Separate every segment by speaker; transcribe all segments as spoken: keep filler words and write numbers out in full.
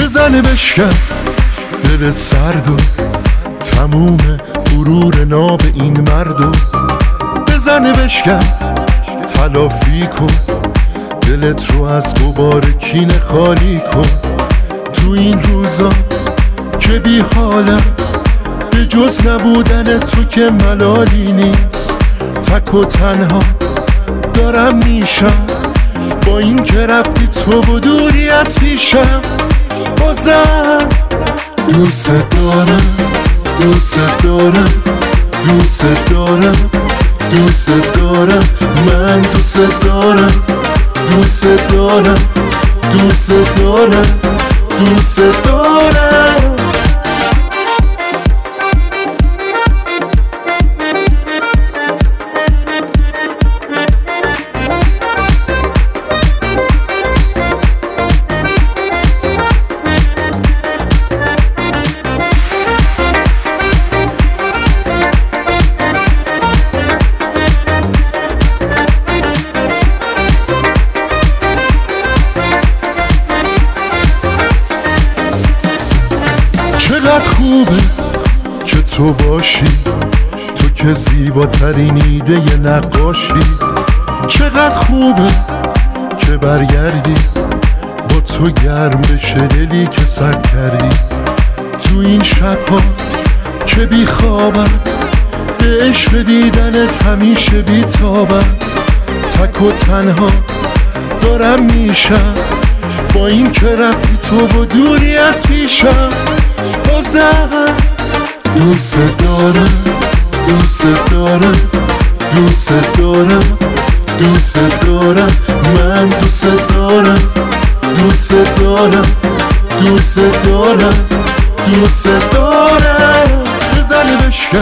Speaker 1: بزنه بشکن دل سرد و تموم غرور ناب این مردو. بزنه بشکن تلافی کن دلت رو از غبار کینه خالی کن. تو این روزا که بی حالم به جز نبودن تو که ملالی نیست. تک و تنها دارم میشم با این که رفتی تو و دوری از پیشم. بازم دوست دارم دوست دارم دوست دارم دوست دارم من دوست دارم دوست دارم دوست دارم دوست دارم. چقدر خوبه که تو باشی، تو که زیباترین ایده نقاشی. چقدر خوبه که برگردی با تو گرم بشه دلی که سرد کردی. تو این شبها که بی خوابم به عشق دیدنت همیشه بی تابم. تک و تنها دارم میشم با این که رفتی تو و دوری از پیشم. بازم دوست دارم دوست دارم دوست دارم دوست دارم من دوست دارم دوست دارم دوست دارم دوست دارم. بزنه بشکن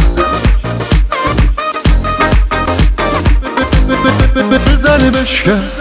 Speaker 1: بزنه بشکن